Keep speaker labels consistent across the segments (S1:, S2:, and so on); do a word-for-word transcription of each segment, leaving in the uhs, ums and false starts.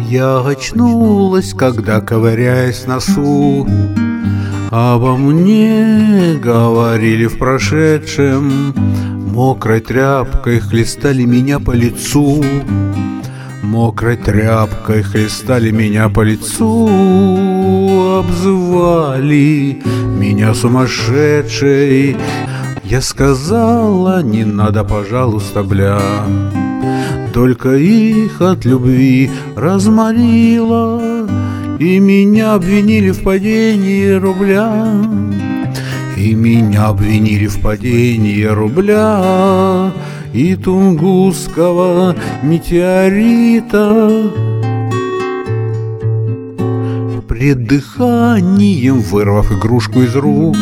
S1: Я очнулась, когда, ковыряясь носу, обо мне говорили в прошедшем. Мокрой тряпкой хлестали меня по лицу, мокрой тряпкой хлестали меня по лицу, обзывали меня сумасшедшей. Я сказала: не надо, пожалуйста, бля. Только их от любви разморила, и меня обвинили в падении рубля. И меня обвинили в падении рубля и тунгусского метеорита. Пред дыханием, вырвав игрушку из рук,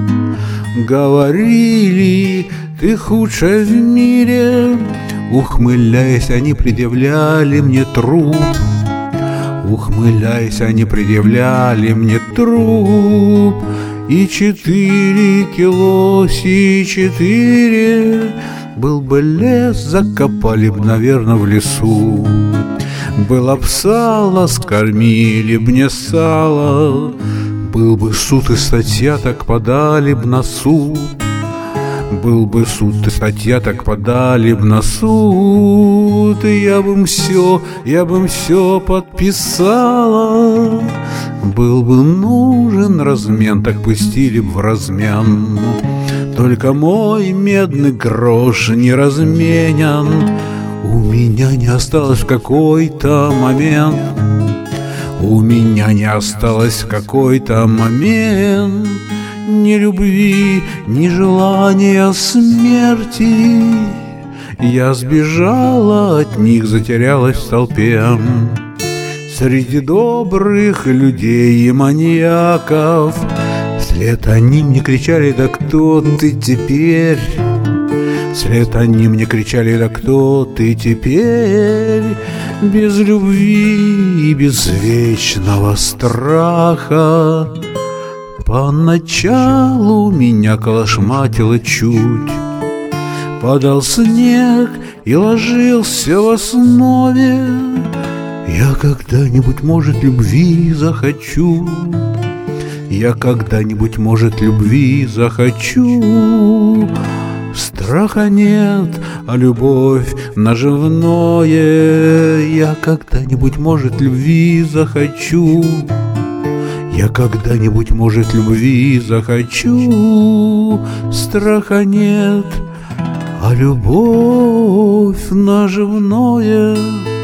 S1: говорили: ты худшая в мире. Ухмыляясь, они предъявляли мне труп. Ухмыляясь, они предъявляли мне труп. И четыре кило си четыре. Был бы лес, закопали б, наверное, в лесу. Было б сало, скормили б мне сало. Был бы суд и статья, так подали б на суд. Был бы суд и статья, так подали б на суд. И я бы им все, я бы им все подписала. Был бы нужен размен, так пустили б в размен. Только мой медный грош не разменян. У меня не осталось в какой-то момент. У меня не осталось в какой-то момент ни любви, ни желания смерти. Я сбежала от них, затерялась в толпе среди добрых людей и маньяков. Вслед они мне кричали: да кто ты теперь? Вслед они мне кричали: да кто ты теперь? Без любви и без вечного страха. Поначалу меня колошматило чуть. Падал снег и ложился в основе. Я когда-нибудь, может, любви захочу. Я когда-нибудь, может, любви захочу. Страха нет, а любовь наживное. Я когда-нибудь, может, любви захочу. Я когда-нибудь, может, любви захочу. Страха нет, а любовь наживное.